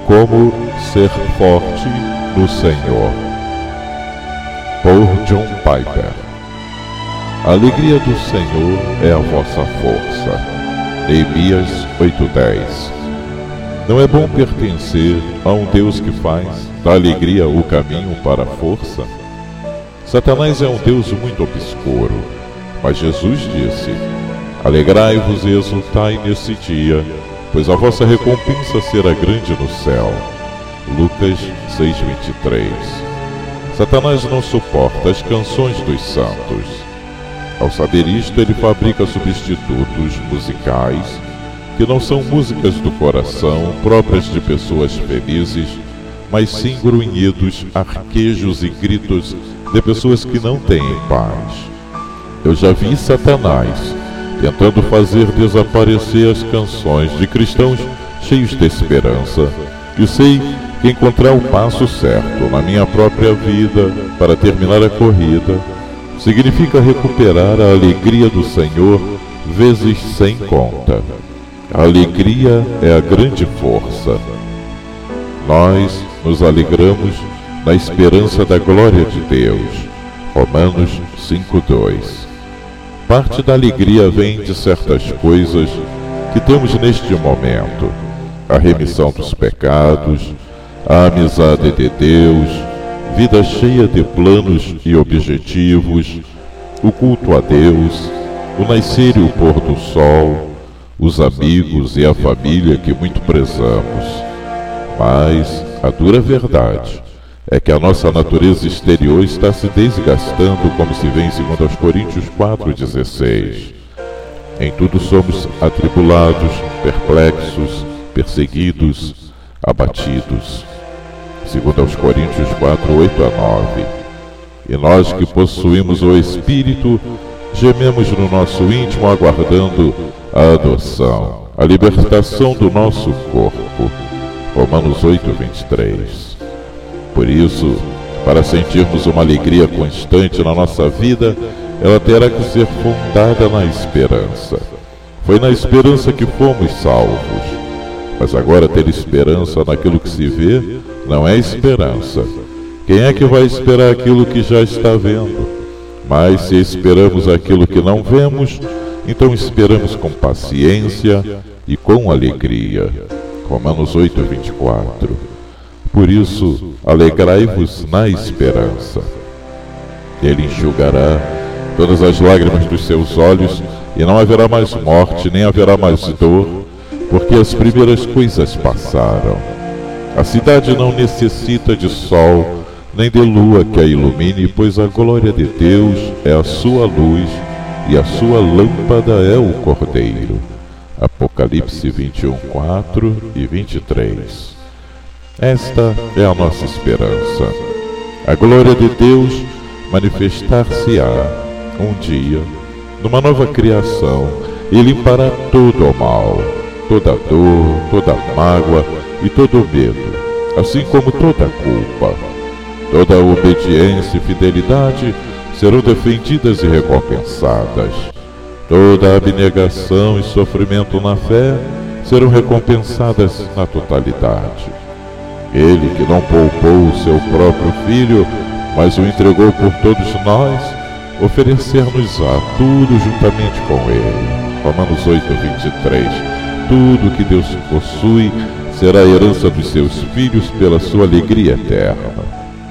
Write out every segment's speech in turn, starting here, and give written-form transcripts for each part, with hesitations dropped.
Como ser forte no Senhor, por John Piper. A alegria do Senhor é a vossa força. Neemias 8:10. Não é bom pertencer a um Deus que faz da alegria o caminho para a força? Satanás é um Deus muito obscuro, mas Jesus disse: alegrai-vos e exultai nesse dia, pois a vossa recompensa será grande no céu. Lucas 6:23. Satanás não suporta as canções dos santos. Ao saber isto, ele fabrica substitutos musicais que não são músicas do coração próprias de pessoas felizes, mas sim grunhidos, arquejos e gritos de pessoas que não têm paz. Eu já vi Satanás tentando fazer desaparecer as canções de cristãos cheios de esperança, e sei que encontrar o passo certo na minha própria vida para terminar a corrida significa recuperar a alegria do Senhor vezes sem conta. A alegria é a grande força. Nós nos alegramos na esperança da glória de Deus. Romanos 5:2. Parte da alegria vem de certas coisas que temos neste momento: a remissão dos pecados, a amizade de Deus, vida cheia de planos e objetivos, o culto a Deus, o nascer e o pôr do sol, os amigos e a família que muito prezamos. Mas a dura verdade é que a nossa natureza exterior está se desgastando, como se vê em 2 Coríntios 4:16. Em tudo somos atribulados, perplexos, perseguidos, abatidos. 2 Coríntios 4:8-9. E nós que possuímos o Espírito, gememos no nosso íntimo aguardando a adoção, a libertação do nosso corpo. Romanos 8:23. Por isso, para sentirmos uma alegria constante na nossa vida, ela terá que ser fundada na esperança. Foi na esperança que fomos salvos. Mas agora ter esperança naquilo que se vê não é esperança. Quem é que vai esperar aquilo que já está vendo? Mas se esperamos aquilo que não vemos, então esperamos com paciência e com alegria. Romanos 8:24. Por isso, alegrai-vos na esperança. Ele enxugará todas as lágrimas dos seus olhos, e não haverá mais morte, nem haverá mais dor, porque as primeiras coisas passaram. A cidade não necessita de sol, nem de lua que a ilumine, pois a glória de Deus é a sua luz, e a sua lâmpada é o Cordeiro. Apocalipse 21:4 e 23. Esta é a nossa esperança. A glória de Deus manifestar-se-á um dia, numa nova criação, e limpará todo o mal, toda dor, toda mágoa e todo medo, assim como toda culpa. Toda obediência e fidelidade serão defendidas e recompensadas. Toda abnegação e sofrimento na fé serão recompensadas na totalidade. Ele que não poupou o seu próprio Filho, mas o entregou por todos nós, oferecer-nos-á tudo juntamente com ele. Romanos 8:23. Tudo que Deus possui será a herança dos seus filhos pela sua alegria eterna.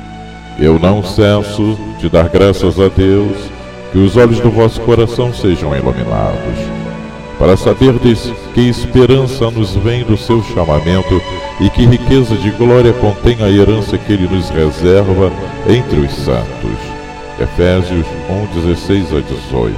Eu não cesso de dar graças a Deus, que os olhos do vosso coração sejam iluminados, para saberdes que esperança nos vem do seu chamamento e que riqueza de glória contém a herança que ele nos reserva entre os santos. Efésios 1:16-18.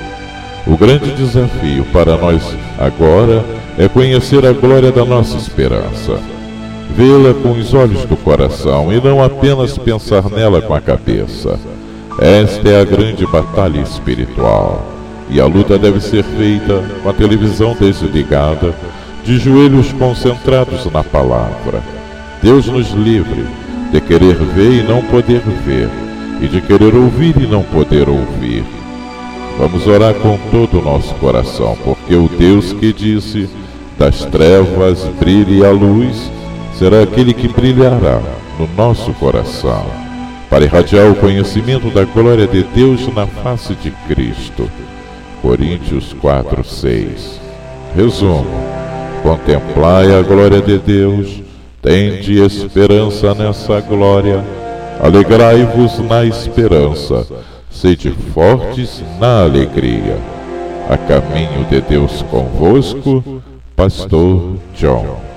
O grande desafio para nós agora é conhecer a glória da nossa esperança, vê-la com os olhos do coração e não apenas pensar nela com a cabeça. Esta é a grande batalha espiritual, e a luta deve ser feita com a televisão desligada, de joelhos concentrados na palavra. Deus nos livre de querer ver e não poder ver, e de querer ouvir e não poder ouvir. Vamos orar com todo o nosso coração, porque o Deus que disse: das trevas brilhe a luz, será aquele que brilhará no nosso coração, para irradiar o conhecimento da glória de Deus na face de Cristo. Coríntios 4:6. Resumo: contemplai a glória de Deus, tende esperança nessa glória, alegrai-vos na esperança, sede fortes na alegria. A caminho de Deus convosco, Pastor John.